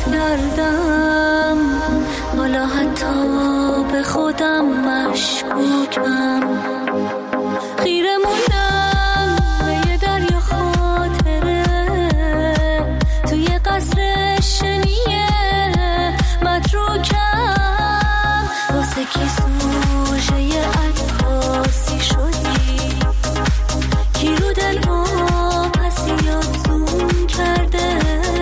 کردم، حالا حتی به خودم مشکوکم. خیره موندم به یه دریا خاطره، توی قصر شنیه متروکم. واسه کی سوژه یه عکاسی شدی، کی رو دل ما پسیات زوم کرده،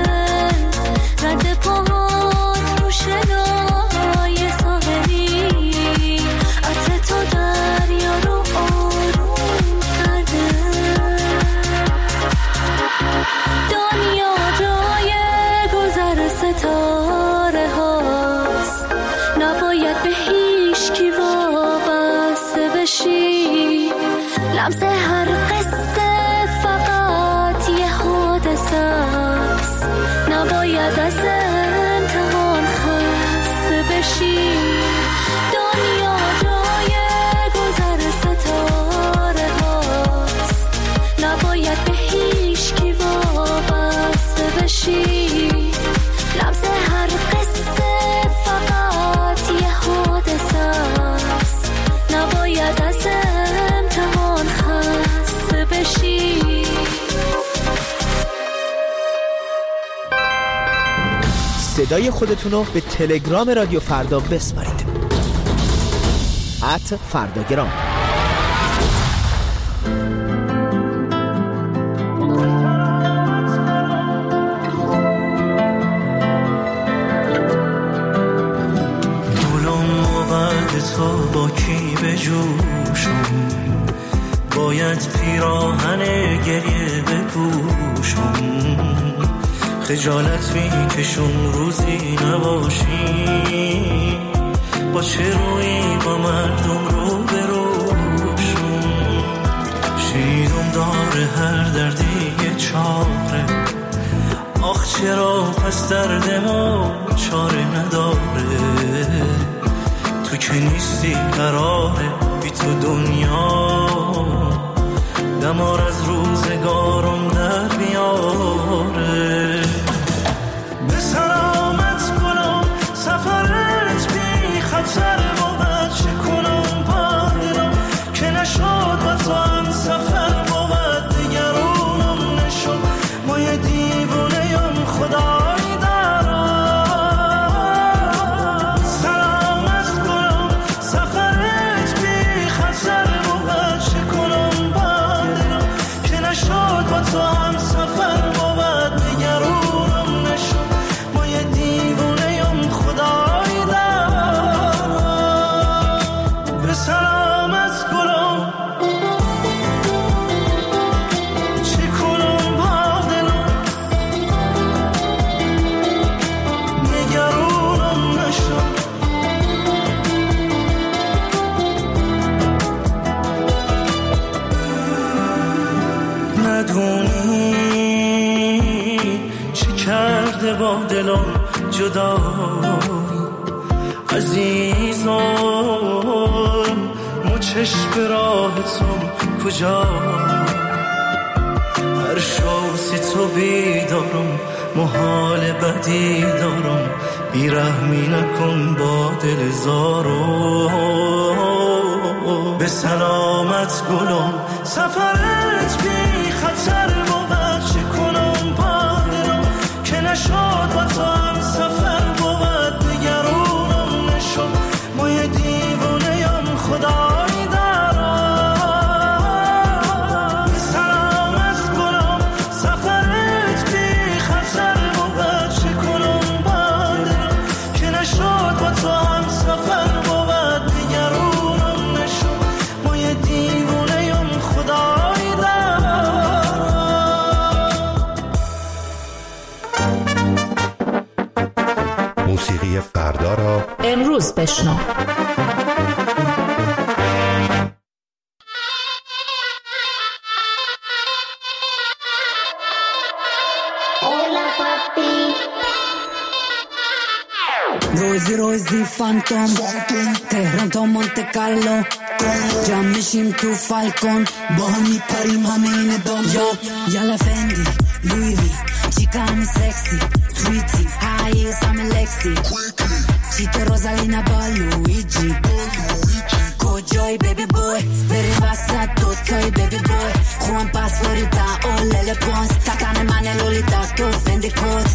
رد پاهات رو شنای ساحلی، عطر تو دریا رو آروم کرده. دنیا جای گذر ستاره هاست، نباید به هیچ کی وابسته بشی. لمس هر قصه فقط یه حادثه است، نباید از امتحان خسته بشی. دنیا جای گذر ستاره هاست، نباید به هیچ کی وابسته بشی. لمس هر قصه فقط یه حادثه است، نباید از امتحان خسته بشی. صدای خودتونو به تلگرام رادیو فردا بسپارید. @فرداگرام. تو با کی به جوشم، باید پیراهن گریه بپوشم. خجالت میکشم روزی نباشی، با چه روی با مردم رو بروشم. شیرم داره هر دردی یه چاره، آخ چرا پس درد ما چاره نداره. تو که نیستی قراره بی تو دنیا، دمار از روزگارم در بیاره. به سلامت گلم سفرت بی خطر بود، چه کنم با دلم که نشد با تو هم سفر بود. دگرونم نشد ما یه دیوونه‌ام خدای دارم. تو هم سفر بود، نگرونم نشد ما یه دیوونه‌ام خدای دارم. به سلامت گلم چی کنم با دلم، نگرونم نشد. ندونی چی کرده با دلم جدا عزیزم، مچش به راهتم کجا. هر شوسی تو بیدارم، محال بدی دارم، بیرحمی نکن با دل زارو. به سلامت گلم سفرت بی خطر بود، چه کنم با دلم که نشد با تو هم سفر بود. نگرونم نشد ما یه دیوونه‌ام خدای دارم. به سلامت گلم سفرت بی خطر بود، چه کنم با دلم که نشد با تو هم سفر بود. نگرونم نشد ما یه دیوونه‌ام خدای دارم. موسیقی فردا را امروز بشنو. روزی فانتوم، تهران تا مونته کارلو، جمع میشیم تو فالکون، با هم میپریم همه این دنیا. یالا فندی لوی وی چیکا همی سکسی تویتی هایست le pons, tatane mane lolita, tu fendi coat.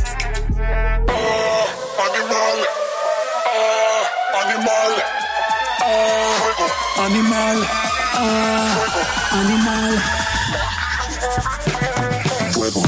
Animal, animal, Animal. fuego.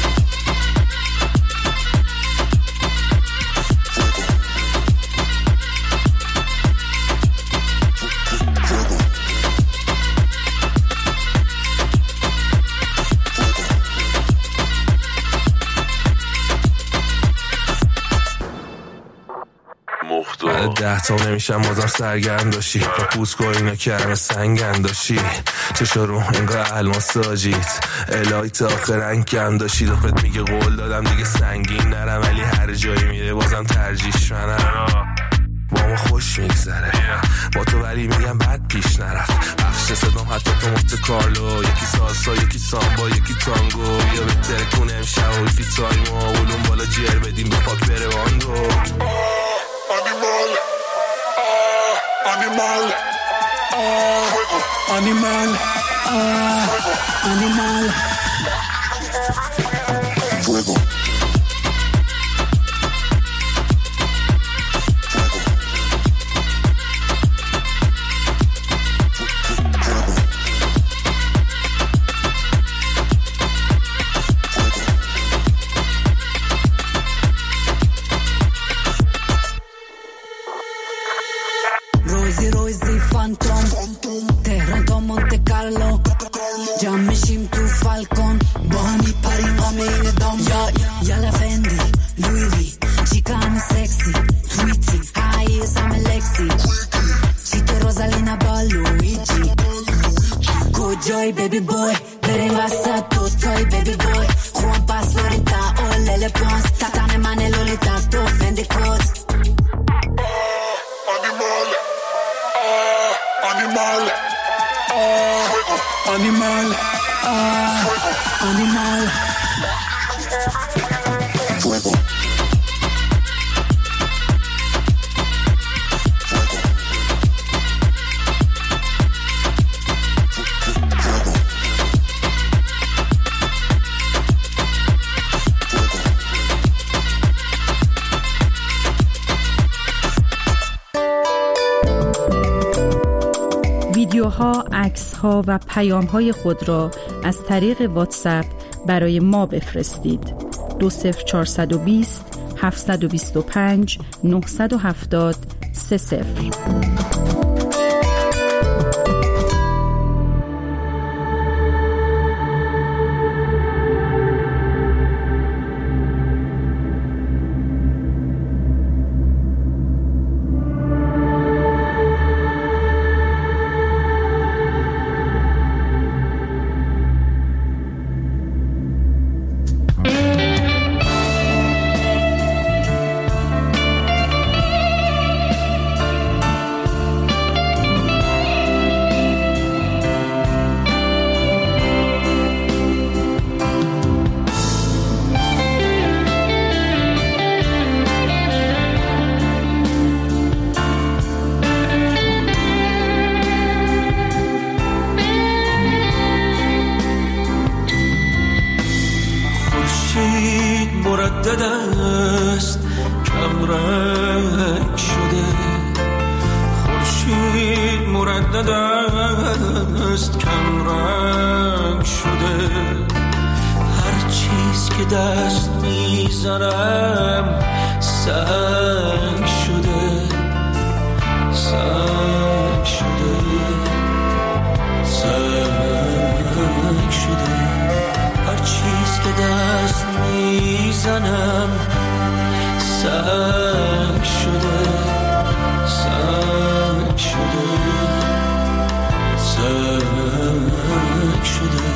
بعد 10 تا نمیشم بازم سرگرم داشتی با پوست که اینا کرم سنگن داشتی چشا رو انگاه الماس داجیت الهی تا آخر انگم داشتی دفت میگه قول دادم دیگه سنگین نرم ولی هر جایی میره بازم ترجیش منم با ما خوش میگذره با تو ولی میگم بد پیش نرفت بخش صدام حتی تو مفت کارلو یکی سالسا یکی سامبا یکی تانگو یا بهتره کنه امشب و یکی تایمو اولون بالا جر بدیم به پاک بره واندو Animal, animal, Animal. fuego. روزی فانتوم تهران تا مونت کارلو جمع میشیم تو فالکون با هم میپریم همه این دام یالا فندی لوی وی چیکا همه سکسی تویتی هایز همه لکسی چی تو روزالینا با لویجی کجای بیبی بوی بریم وسط دوتای بیبی بوی خوان پاس لوریتا اولل پانس تاتانه منه لولیتا تو فندی کوت Animal, animal, Animal. fuego. ویدیوها، عکس‌ها و پیام‌های خود را از طریق واتساپ برای ما بفرستید. 20420 725 970 30. مردد است کم رنگ شده خورشید مردد است کم رنگ شده هر چیز که دست میزنم سنگ شده سنگ شده سنگ شده هر چیز که دست میزنم سنگ شده سنگ شده سنگ شده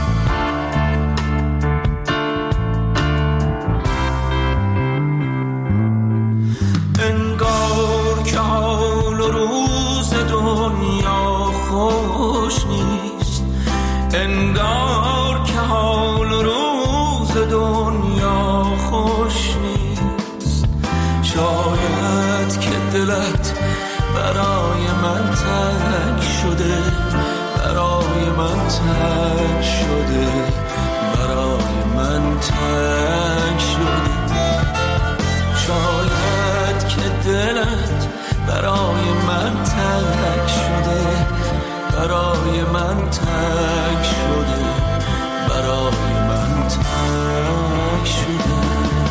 انگار که حال و روز دنیا خوش نیست انگار که حال و روز دنیا خوش نیست شاید که دلت برای من تنگ شده برای من تنگ شده برای تنگ شده. شاید که دلت برای من تنگ شده، برای من تنگ شده، برای من تنگ شده.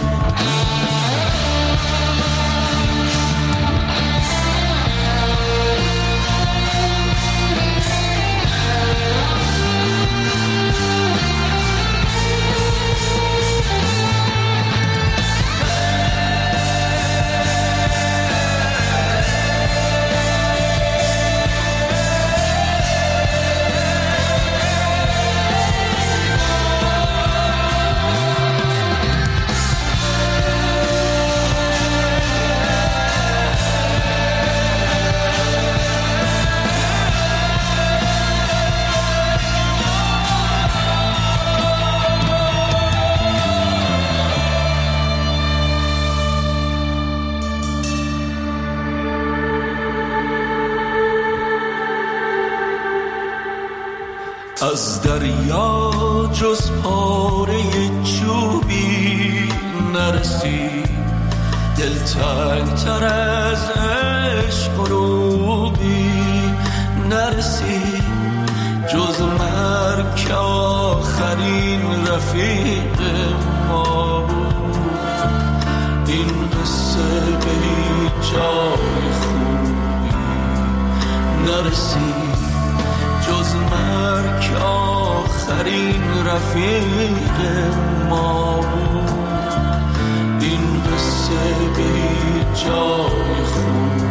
از دریا جز پاره چوبی نرسید، دلتنگ تر از عشق و روبی نرسید. جز مرگ که آخرین رفیق ما بود، این قصه به هیچ جای خوبی نرسید. جز مرگ که آخرین رفیق ما بود، این قصه به هیچ جای خوبی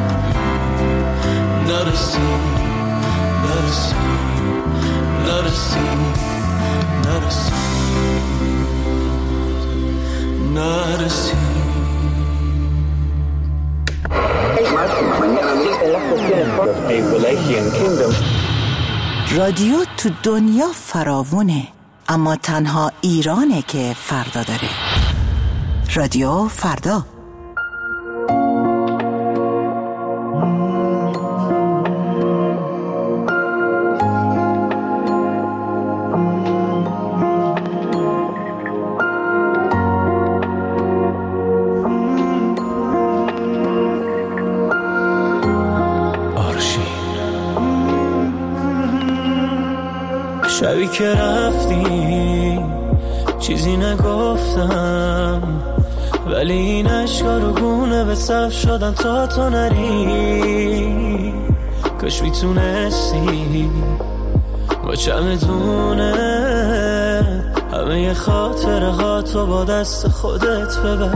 نرسید، نرسید، نرسید، نرسید، نرسید. رادیو تو دنیا فراوونه، اما تنها ایرانه که فردا داره. رادیو فردا. شبی که رفتی چیزی نگفتم، ولی این عشقا رو گونه به صف شدن تا تو نری. کاش میتونستی با چمدونه همه خاطره ها تو با دست خودت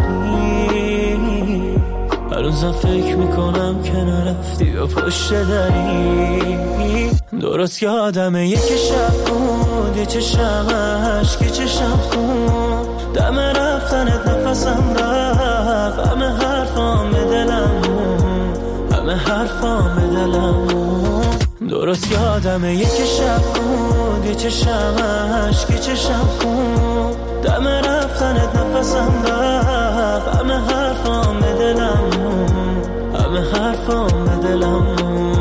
ببری. هنوزم فکر میکنم که نرفتی و پشت دری. درست یادمه یکی شب بود، یه چشم عشق، یه چشم خون، دم رفتنت نفسم رفت، همه حرفام به دلم مون، همه حرفام به دلم مون. درست یادمه یکی شب بود، یه چشم عشق، یه چشم خون، دم رفتنت نفسم رفت، همه حرفام به دلم مون، همه حرفام به دلم مون.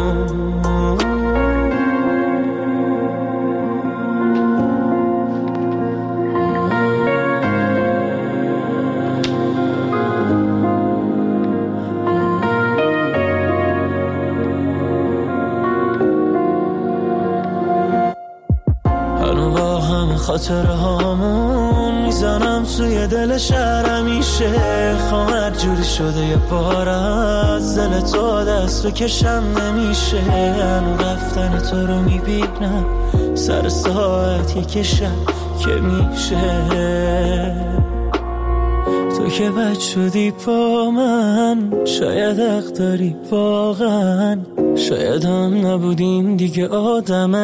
خاطره هامون میزنم توی دل شهر، همیشه خواهر جوری شده یه بار از دل تو دست بکشم نمیشه. هنو رفتن تو رو میبینم سر ساعت یک شب که میشه. تو که بد شدی با من، شاید حق داری واقعا، شاید هم نبودیم دیگه آدم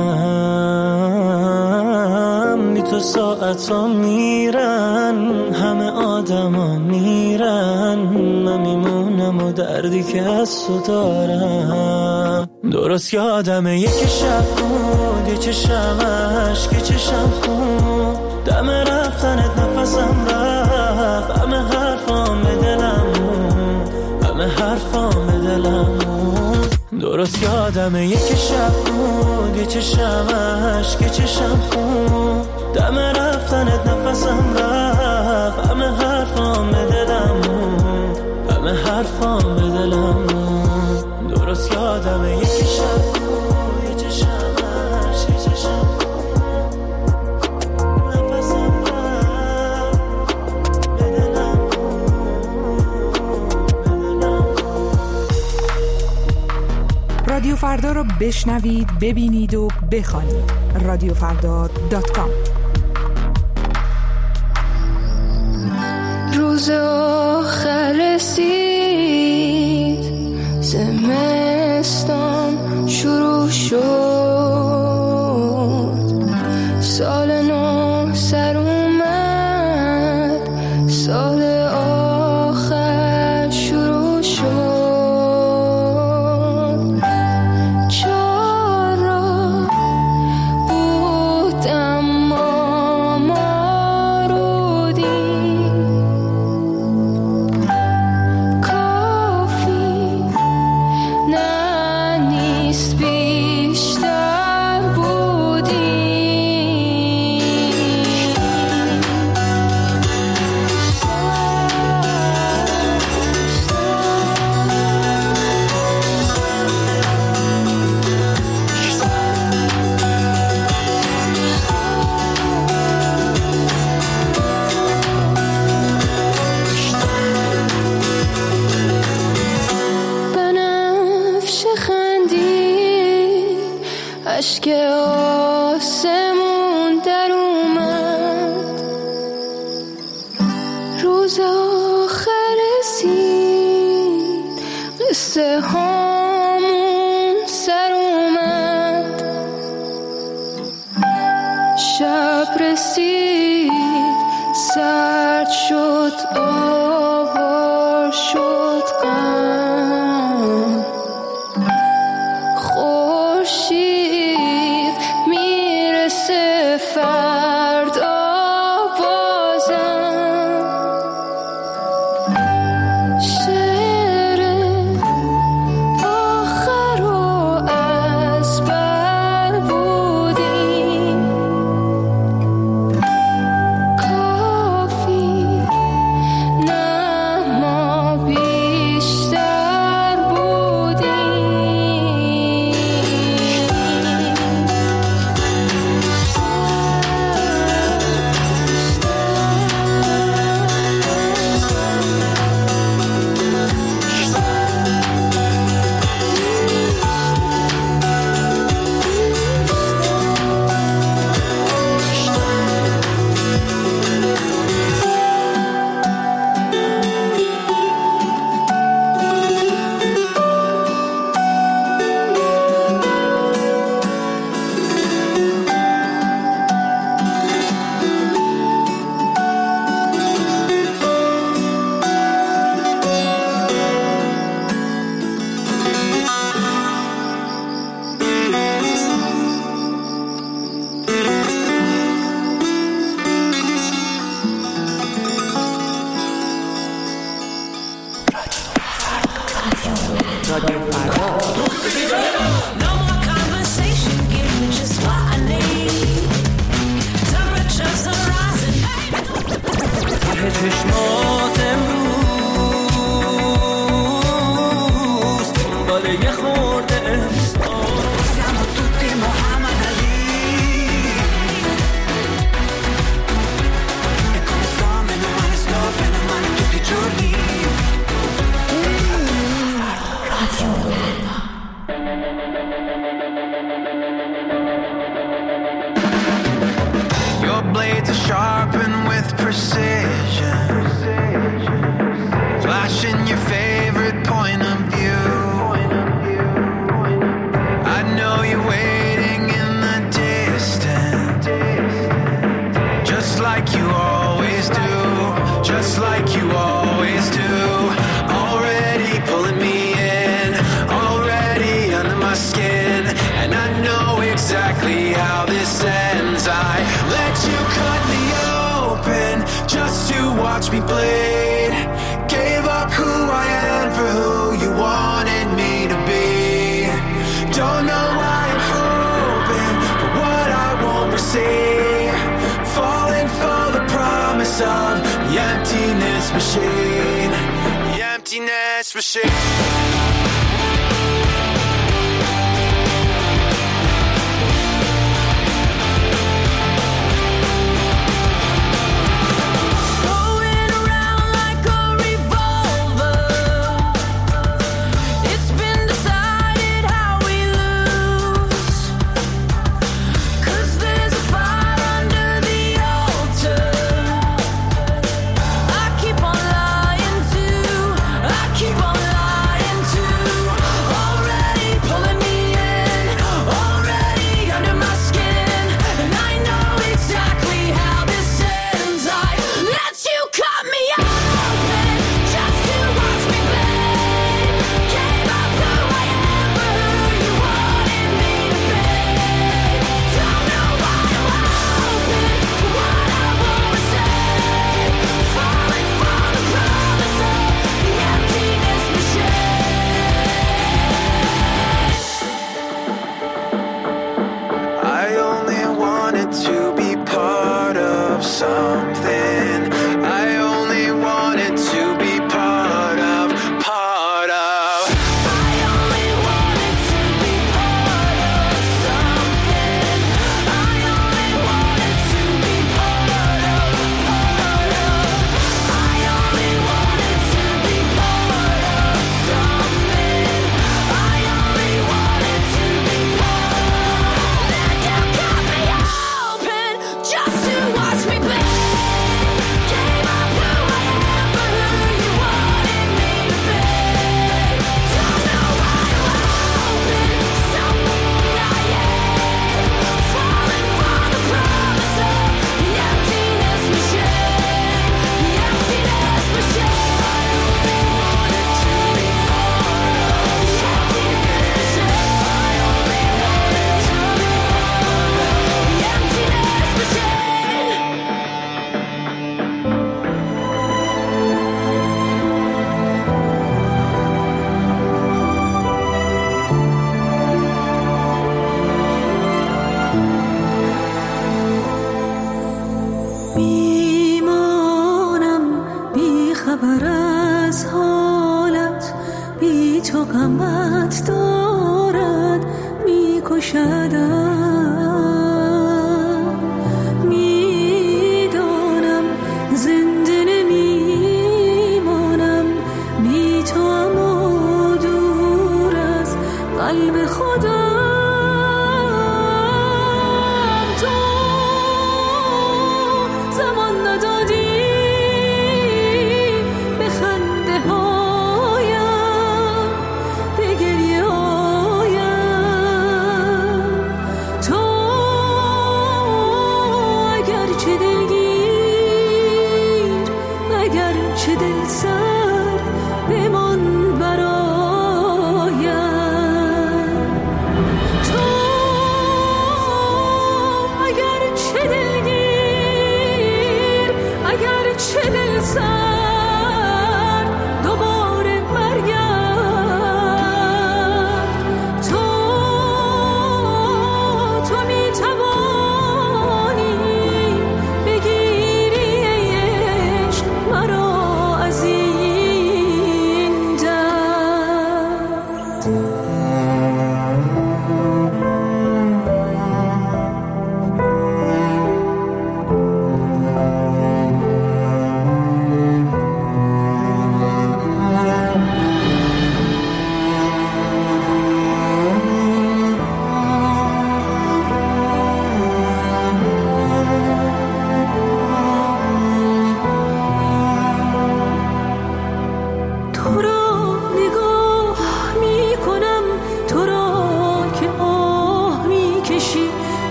هم. بی تو ساعت ها میرن، همه آدم ها میرن، من میمونم و دردی که از تو دارم. درست یادمه یکی شب بود، یه چشم عشق، یه چشم خون، دم رفتنت نفسم رفت، همه حرفام به دلم مون، همه حرفام به دلم مون. درست یادمه یکی شب بود، یه چشم عشق، یه چشم خون، دم رفت رفتنت نفسم رفت، همه حرفام به دلم موند، همه حرفام به دلم موند. درست یادمه یکی شب بود، یه چشمش یه چشم نفسم رفت به دلم موند. رادیو فردا رو بشنوید، ببینید و بخوانید. رادیوفردا.com. روز آخر رسید، زمستان شروع شد، سال نو سر اومد، سال آخر شروع شد. چارا بود اما ما رو دید، کافی نه نیست بیشتر بودی. بنفشه خندید، اشک آسمون در اومد، روز آخر رسید، قصه هامون سر اومد، شب رسید، سرد شد، آوار شد غم، خورشید میرسه فردا بازم، شعر آخر رو از بر بودیم، کافی نه ما بیشتر بودیم. چشمات امروز دنباله یه خورده احساس، siamo tutti Muhammad Ali e come sto meno male tutti i giorni. Your blades are sharpened with precision, flashing your favorite point of view. I know you're waiting in the distance, just like you always do, just like you always do. Already pulling me in, already under my skin, and I know exactly how this ends. I let you cut me open just to watch me bleed. Gave up who I am for who you wanted me to be. Don't know why I'm hoping for what I won't receive. Falling emptiness machine.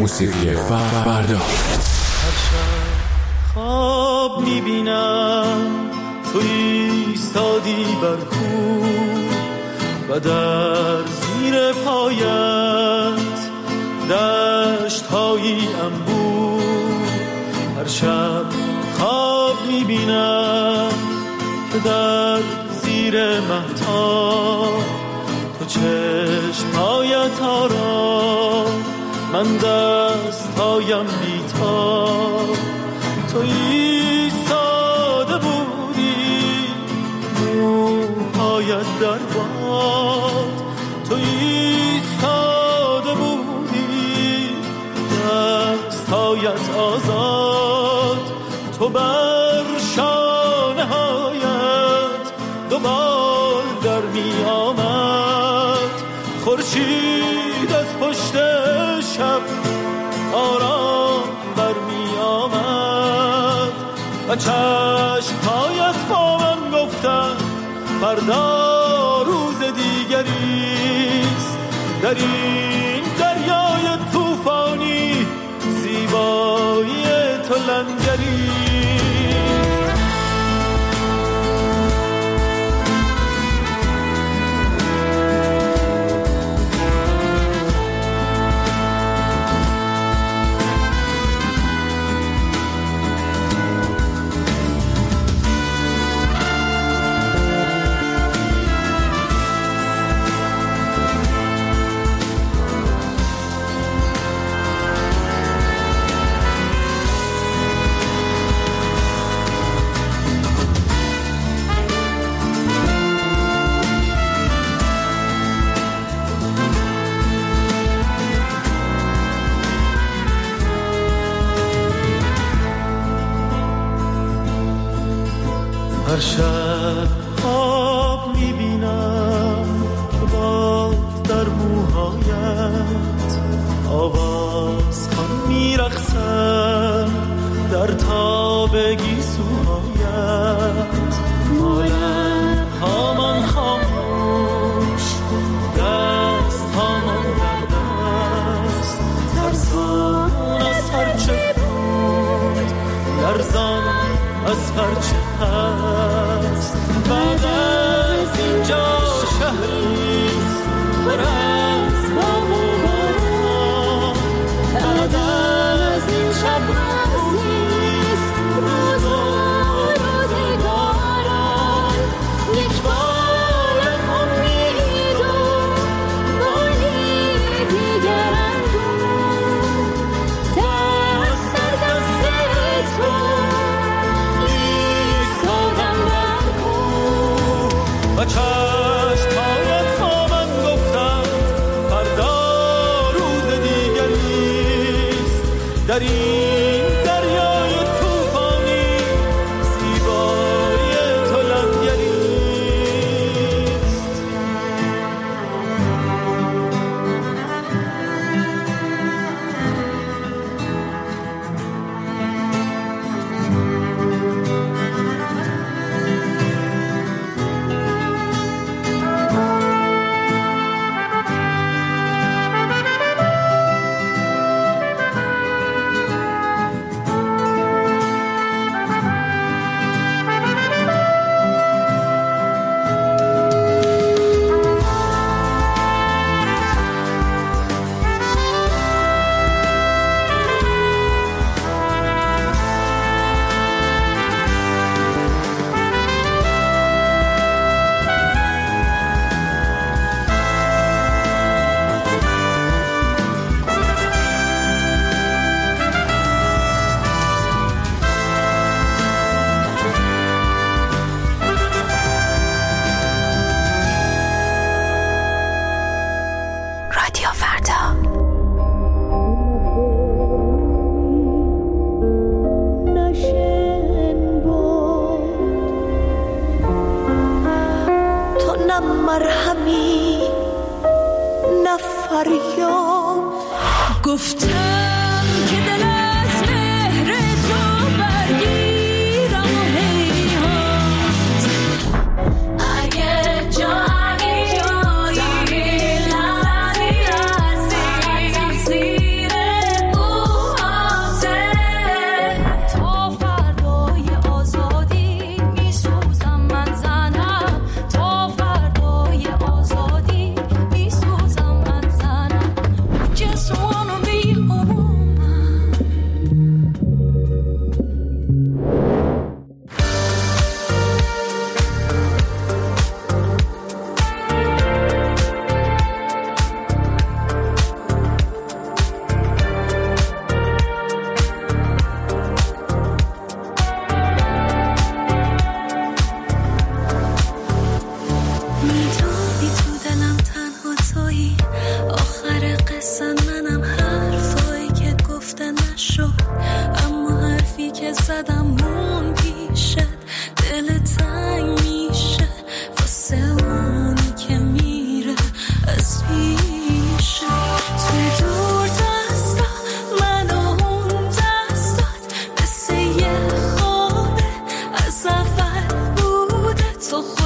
موسیقی فردا. هر شب خواب میبینم تو ایستادی بر کوه و در زیر پایت دشت‌های انبوه. هر شب خواب میبینم که در زیر مهتاب تو چشم‌هایت آرام، من دست‌هایم بی‌تاب. تو ایستاده بودی موهایت در باد، تو ایستاده بودی دست‌هایت آزاد. تو بر شانه‌هایت دوبار در می آمد، خورشید از پشت شب آرام بر می آمد و چشم‌هایت با من گفتند فردا روز دیگریست. در این دریای طوفانی زیبایی تو لنگریست. هر شب خواب میبینم که باد در موهایت آواز خوان میرقصم در تاب گیسوهایت. مالم هامان خاموش دست هامان در دست، ترسان از هرچه بود لرزان از هرچه هست. بعد از اینجا شهریست پر از بام و باران، بعد از این شب روزیست روز و روزگاران. یک بارم امید و باری دیگر اندوه، دست در دست تو و چشم‌هایت با من گفتند فردا روز دیگریست. در این دریای طوفانی زیبایی تو لنگریست. مرهمی نفریاد گفتم که دل از مهر تو برگیرم و هیهات اگه جایی تقصیر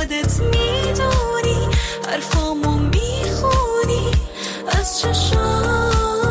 خودت میدونی حرفامو میخونی از چشام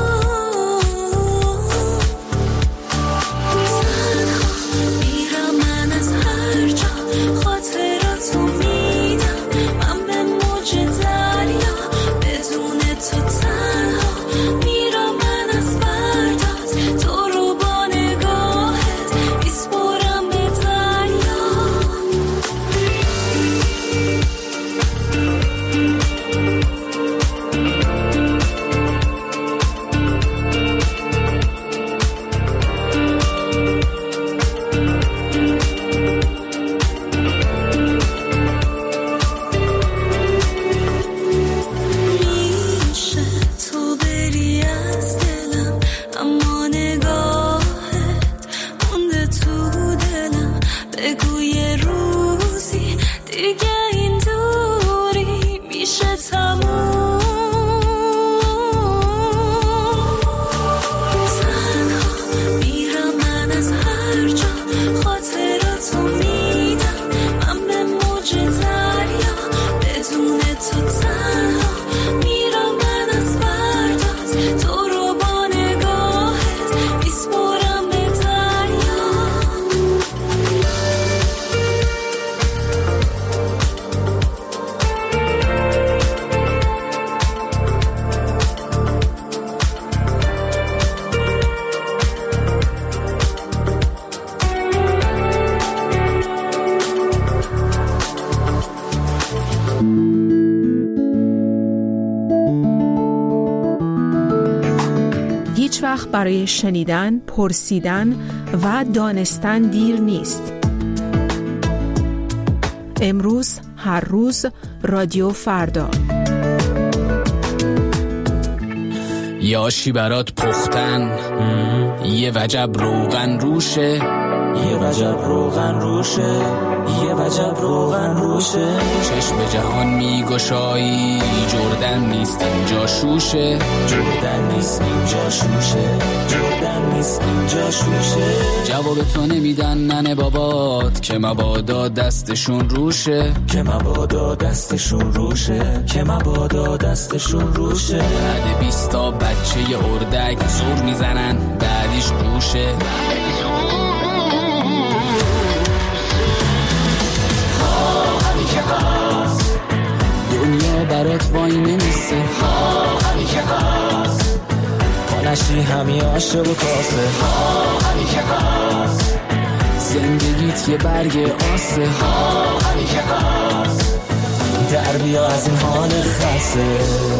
هیچ وقت برای شنیدن، پرسیدن و دانستن دیر نیست. امروز، هر روز، رادیو فردا. یه آشی برات پختن، یه وجب روغن روشه، یه وجب روغن روشه، یه وجب روغن روشه. چشم جهان میگشایی، جردن نیست اینجا شوشه، جردن نیست اینجا شوشه، جردن نیست اینجا شوشه. جواب تو نمیدن ننه بابات که مبادا دستشون روشه، که مبادا دستشون روشه، که مبادا دستشون روشه. بعد 20 تا بچه اردک زور میزنن بعدیش گوشه. دنیا برات وای نمیسته، همین که هست. پانشی همی آشه و کاسه، همین که هست. زندگیت یه برگ آسه، همین که هست. در بیا از این حال خسته.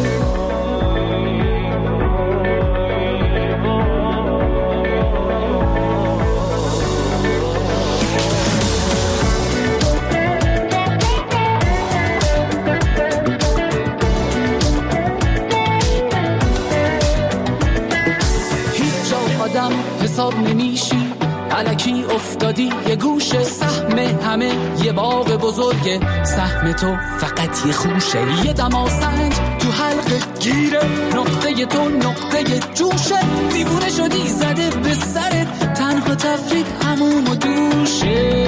حساب نمیشی، الکی افتادی یه گوشه. سهم همه یه باغ بزرگه، سهم تو فقط یه خوشه. یه دماسنج تو حلقه گیره، نقطه تو نقطه جوشه. دیوونه شدی زده به سرت، تنها تفرید همون و دوشه.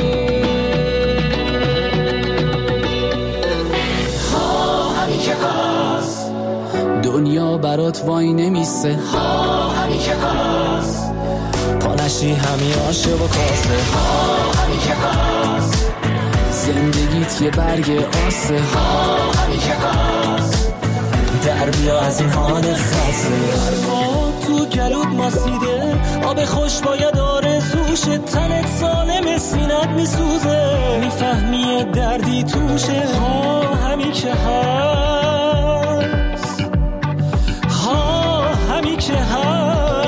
همین که هست. دنیا برات وای نمیسته، همین که هست. پانشی همی آشه و کاسه، همین که هست. زندگیت یه برگ آسه، همین که هست. در بیا از این حال خسته. حرفا تو گلود ماسیده، آب خوش باید آرزوشه. تنت سالم سینت میسوزه، میفهمی دردی توشه. همین که هست، همین که هست.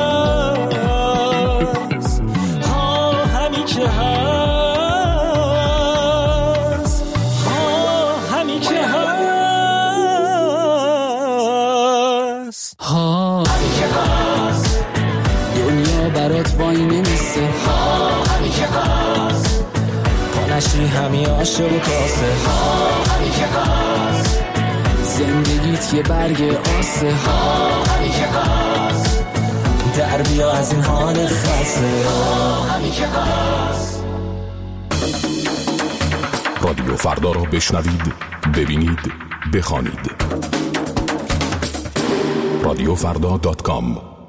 دنیا برات وای نمیسته، همین که هست. پانشی همی آشه و کاسه، همین که هست. زندگیت یه برگ آسه، همین که هست. در بیا از این حال خسته، همین که هست. رادیو فردا را بشنوید، ببینید، بخوانید. radiofrda.com.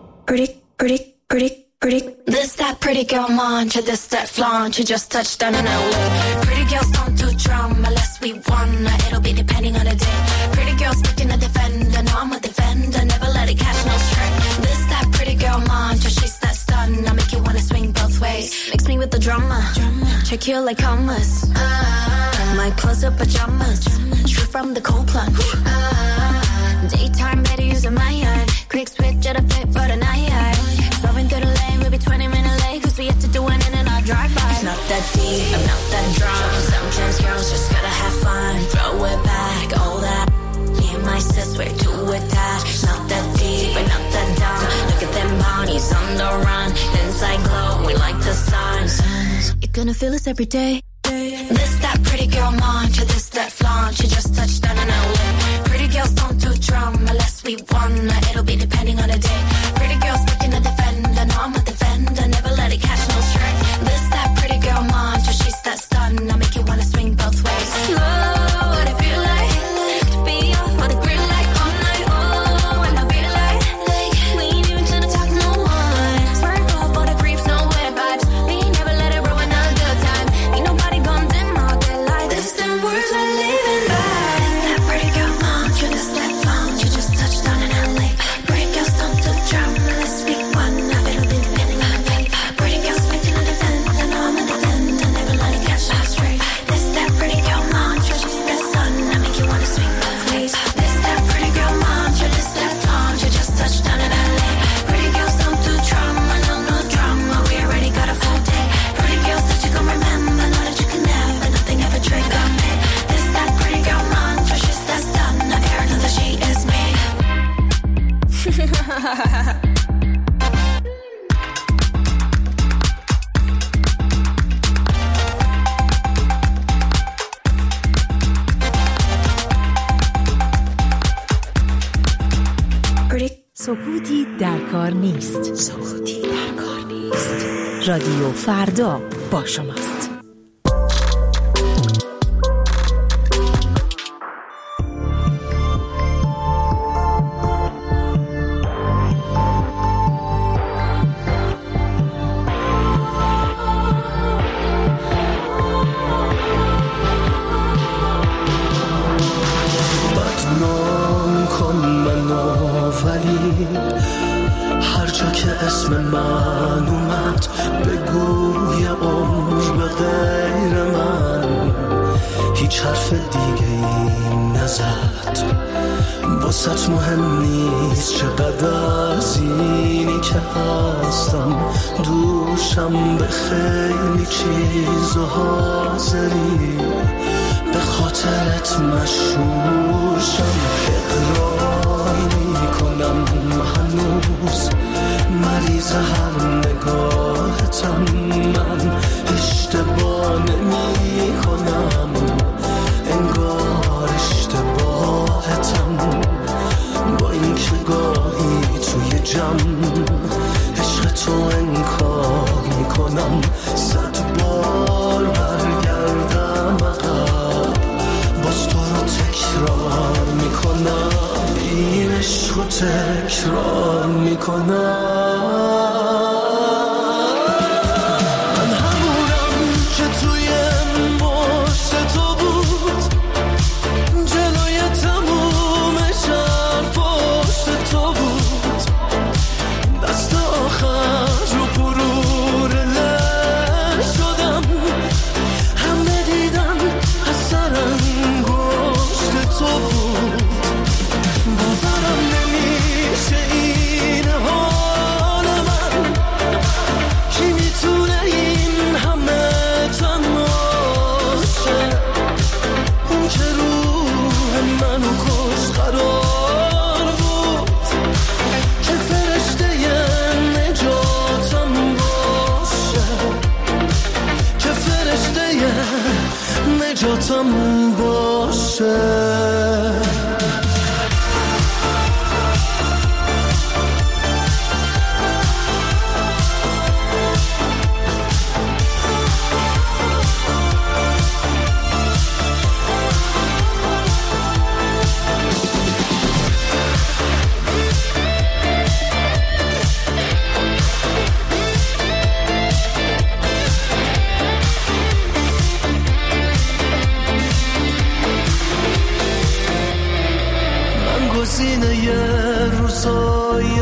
This that pretty girl mantra, this that flaunt. You just touched down in LA. Pretty girls don't do drama unless we wanna. It'll be depending on the day. Pretty girls picking a defender, no I'm a defender. Never let it catch no stray. This that pretty girl mantra, she's that stun. I make you wanna swing both ways. Mix me with the drama. Check you like hummus. My clothes are pajamas. Straight from the cold plunge. Daytime better using my yard. Quick switch at a fit for the night. Flowing through the lane, we'll be 20 minutes late. Cause we have to do it in our drive-by. It's not that deep, I'm not that drunk. Sometimes girls just gotta have fun. Throw it back, all that. Me and my sis, we're too attached. Not that deep, but not that dumb. Look at them bodies on the run. Inside glow, we like the sun. You're gonna feel this every day. This that pretty girl mantra, this that flaunt. You just touched down in LA. Pretty girls don't do drama unless we wanna. It'll be depending on the day. Pretty girls picking a defender, no I'm a defender. Never let it catch no stray. This that pretty girl mantra, she's that stun. I make you wanna swing both ways. Oh, what I feel like to be off with a green light all night. Oh, and I feel like we ain't even to the talk no one. Swerve off all the creeps, no weird vibes. We ain't never let it ruin our good time. Ain't nobody gonna dim our good light. This them words we're living by. This that pretty girl mantra, this that flaunt. You just touched on in LA. Pretty girls don't do drama, let's speak one. I bet it'll be depending on the day. Pretty girls making a defender, no I'm a defender. Never let it catch us straight. This that pretty girl mantra, she's that sun. I make you wanna swing both ways. This that pretty girl mantra, this that flaunt. You just touched on in LA. Pretty girls don't do drama, no drama. We already got a full day. Pretty girls that you gon' remember, know that you can never, nothing ever trigger me. This that pretty girl mantra, she's that stun. The air know that she is me. سکوتی در کار نیست. سکوتی در کار نیست. رادیو فردا با شماست. بدنام کن منو ولی هر جا که اسم من اومد بگوی عمر به غیر من هیچ حرف دیگه این نزد واسط مهم نیست چقدر از اینی که هستم دوشم به خیلی چیز و حاضری به خاطرت مشهورشم اقرار میکنم هنوز مریض هر نگاهتم من اشتباه نمی کنم انگار اشتباهتم با این که گاهی توی جمع عشق تو انکار میکنم 100 بار برگردم عقب باز تو رو تکرار میکنم این عشق رو تکرار میکنم من همونم که توی مشت تو بود جلوی تموم شهر پشت تو بود دست آخر رو غرور لر شدم همه دیدن از سر انگشت تو بود باورم نمیشه این حال من کی میتونه این همه تنها شه اون که روح منو کش قرار بود که فرشته نجاتم باشه که فرشته نجاتم باشه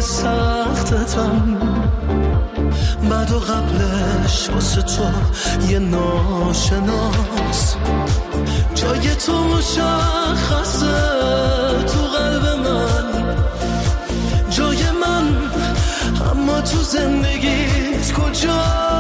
سختتم، بعد و قبلش واسه تو یه ناشناس. جای تو مشخصه تو قلب من، جای من، اما تو زندگیت کجاست؟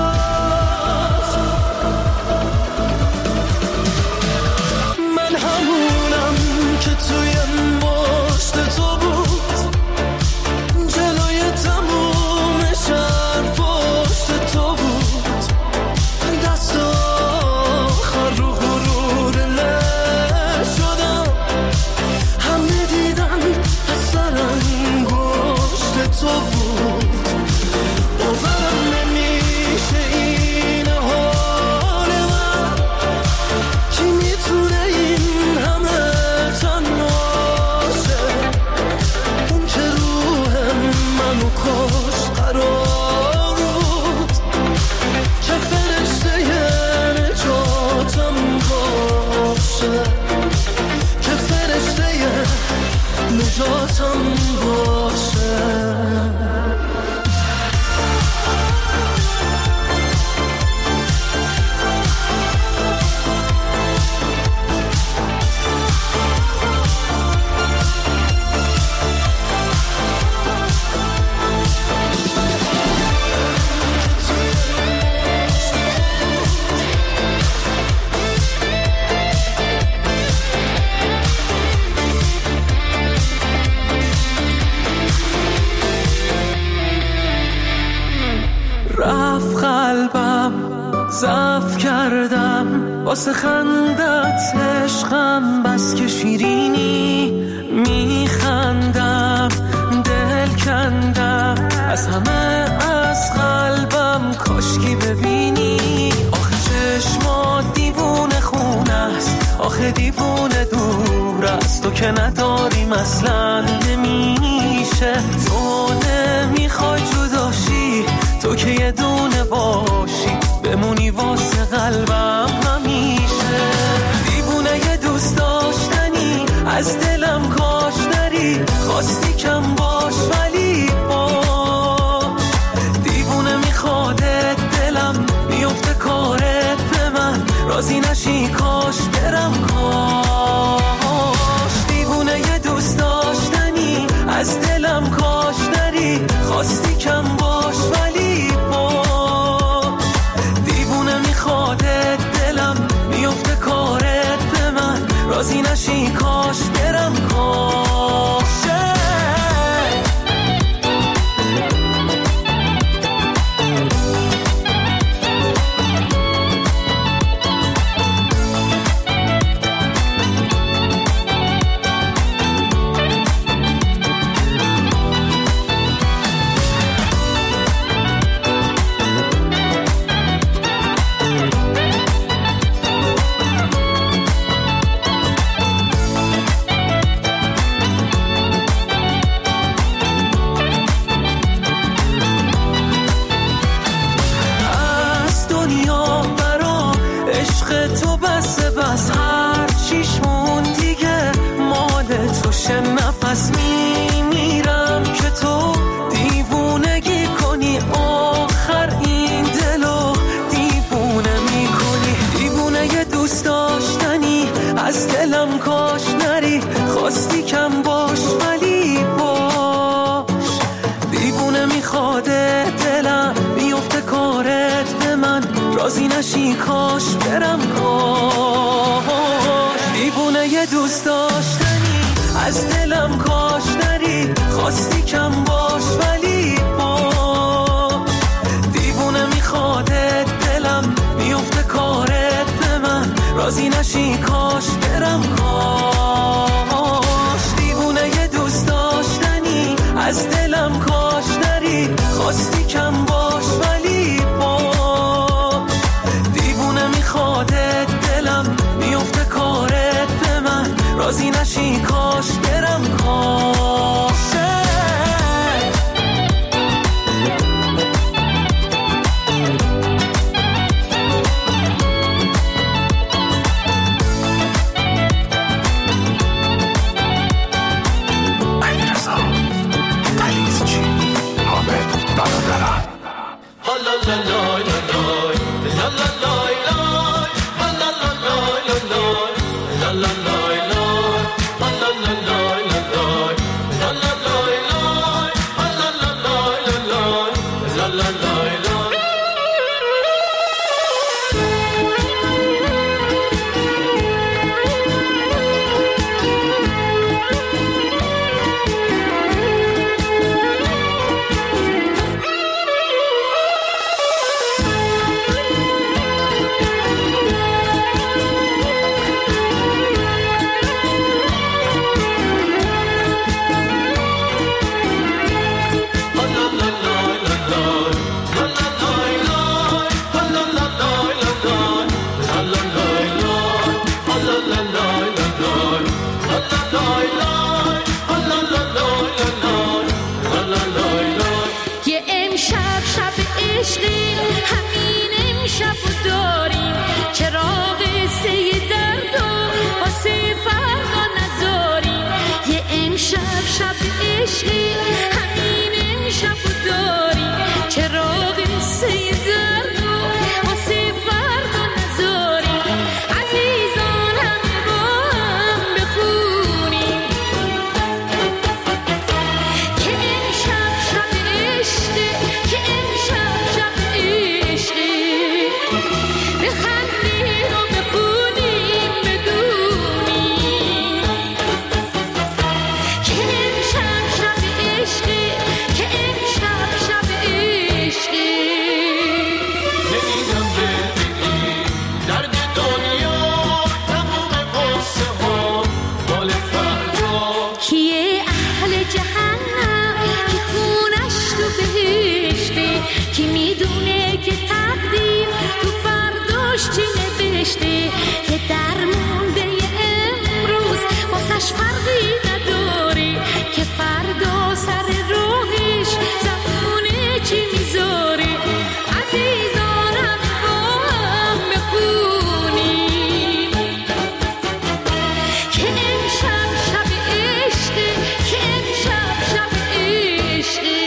من همونم که توی مشت تو بود، جلوی تموم شهر پشت تو بود، دست آخر رو غرور نشدم، همه دیدن اثر انگشت تو بود. باورم نمیشه این حال من، کی میتونه این همه تنهاشه؟ اون که روح منو کش قرار بود، که فرشته نجاتم باشه، که فرشته نجاتم باشه. رفت قلبم، ضعف کردم واسه خندت عشقم، بس که شیرینی میخندم، دل کندم از همه از قلبم، کاشکی ببینی آخه چشمات دیوونه خونه است، آخه دیوونه دور است، تو که نداریم اصلا نمیشه، تو نمیخوای جداشی، تو که یه دونه باشی بمونی واسه قلبم همیشه. دیوونه یه دوست داشتنی از دلم کاش نری، خواستی کم باش ولی باش، دیوونه میخوادت دلم میفته کارت به من، راضی نشی کاش برم کاش. دیوونه یه دوست داشتنی از دلم کاش نری، خواستی کم باش ولی باش، دیوونه میخوادت دلم میفته کارت به من، راضی نشی کاش برم کاش. نفس میمیرم که تو دیوونگی کنی، آخر این دلو دیوونه میکنی. دیوونه یه دوست داشتنی از دلم کاش نری، خواستی کم باش ولی باش، دیوونه میخواده دلم بیفته کارت به من، راضی نشی کاش برم کاش. دیوونه یه دوست داشتنی از دلم کاش نری، خواستی کم باش ولی باش، دیوونه میخواده دلم میفته کارت به من، راضی نشی کاش برم کاش. دیوونه یه دوست داشتنی از دلم کاش نری، خواستی کم باش ولی باش، دیوونه میخواده دلم میفته کارت به من، راضی نشی کاش برم کاش. عشقی همین امشب داری چراغ سیزر رو واسه فردا نذاری عزیزان همه با هم بخونیم که امشب شب عشقی که امشب شب عشقی بخندیم و بخونیم بدونیم که امشب شب عشقی که امشب شب عشقی نمیدم ببینی درد دنیا تموم قصه ها مال فردا کیه اهل جهنم که خونش تو بهشته کی میدونه که تقدیر تو فرداش چی نوشته که درمون به امروز واسش فرقی نداره که فردا سر روحش زبونه چی میذاره عزیزانم با هم بخونیم که امشب شب عشقی که امشب شب عشقی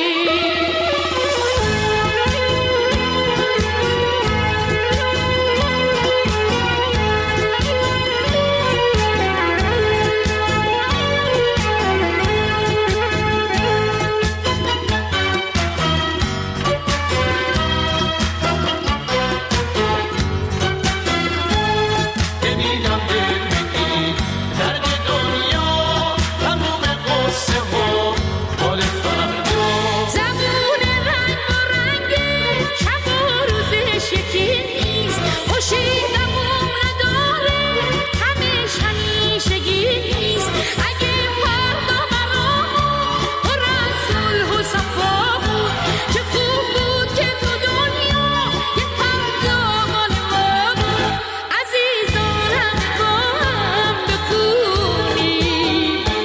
نمیدم ببینی درد دنیا تموم قصه ها مال فردا زبون رنگ و رنگه شب و روزش یکی نیست خوشیدمون نداره همش همیشگی نیست اگه فردا برامون پر از صلح و صفا بود چه خوب بود که تو دنیا یه فردا مال ما بود عزیزانم با هم بخونیم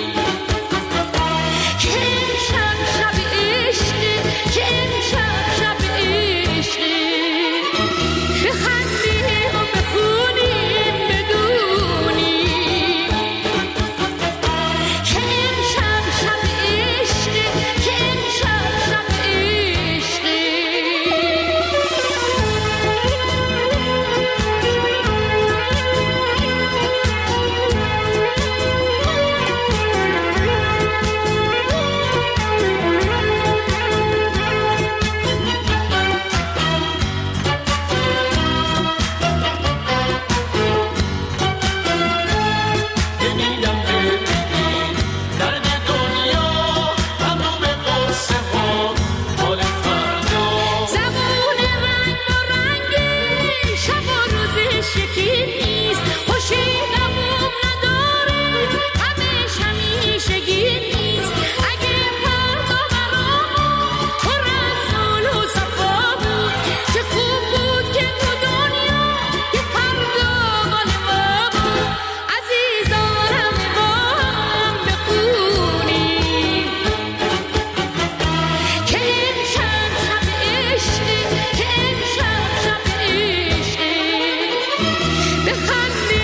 که امشب شب عشقی که امشب شب عشقی بخندیم و بخونیم بدونیم که امشب شب عشقی که امشب شب عشقی نمیدم ببینی درد دنیا تموم قصه ها مال فردا زبون رنگ و رنگه شب و روزش یکی نیست خوشیدمون نداره همش همیشگی نیست اگه فردا برامون پر از صلح و صفا بود چه خوب بود که تو دنیا یه فردا مال ما بود عزیزانم با هم بخونیم که امشب شب عشقی که امشب شب عشقی بخندیم